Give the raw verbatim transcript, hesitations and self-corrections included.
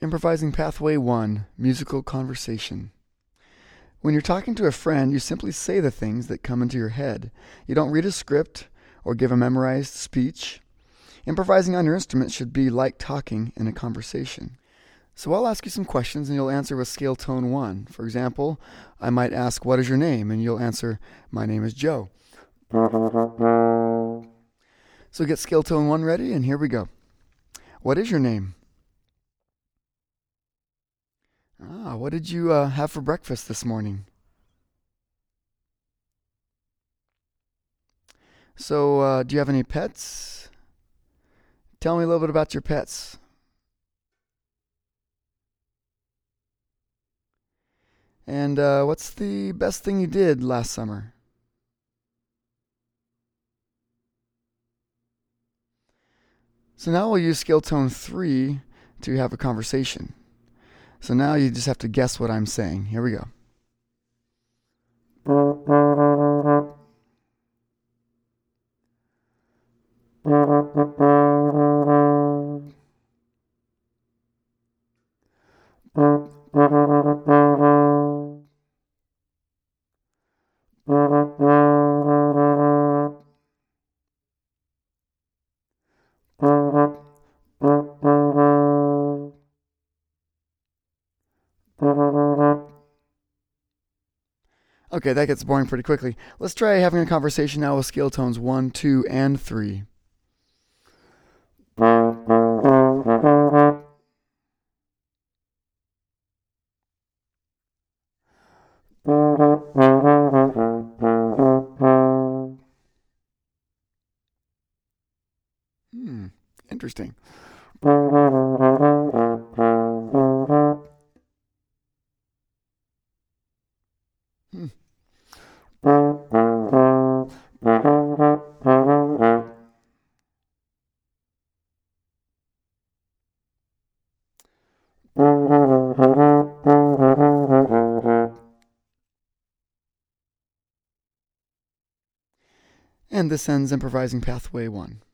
Improvising Pathway one, Musical Conversation. When you're talking to a friend, you simply say the things that come into your head. You don't read a script or give a memorized speech. Improvising on your instrument should be like talking in a conversation. So I'll ask you some questions and you'll answer with scale tone one. For example, I might ask, "What is your name?" And you'll answer, "My name is Joe." So get scale tone one ready, and here we go. What is your name? Ah, what did you uh, have for breakfast this morning? So, uh, do you have any pets? Tell me a little bit about your pets. And uh, what's the best thing you did last summer? So now we'll use scale tone three to have a conversation. So now you just have to guess what I'm saying. Here we go. Okay, that gets boring pretty quickly. Let's try having a conversation now with scale tones one, two, and three. Hmm, interesting. Hmm. And this ends Improvising Pathway one.